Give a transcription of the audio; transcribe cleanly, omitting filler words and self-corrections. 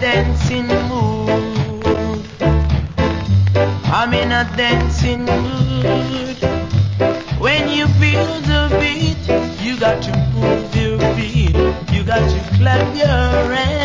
dancing mood. I'm in a dancing mood. When you feel the beat, you got to move your feet. You got to clap your hands.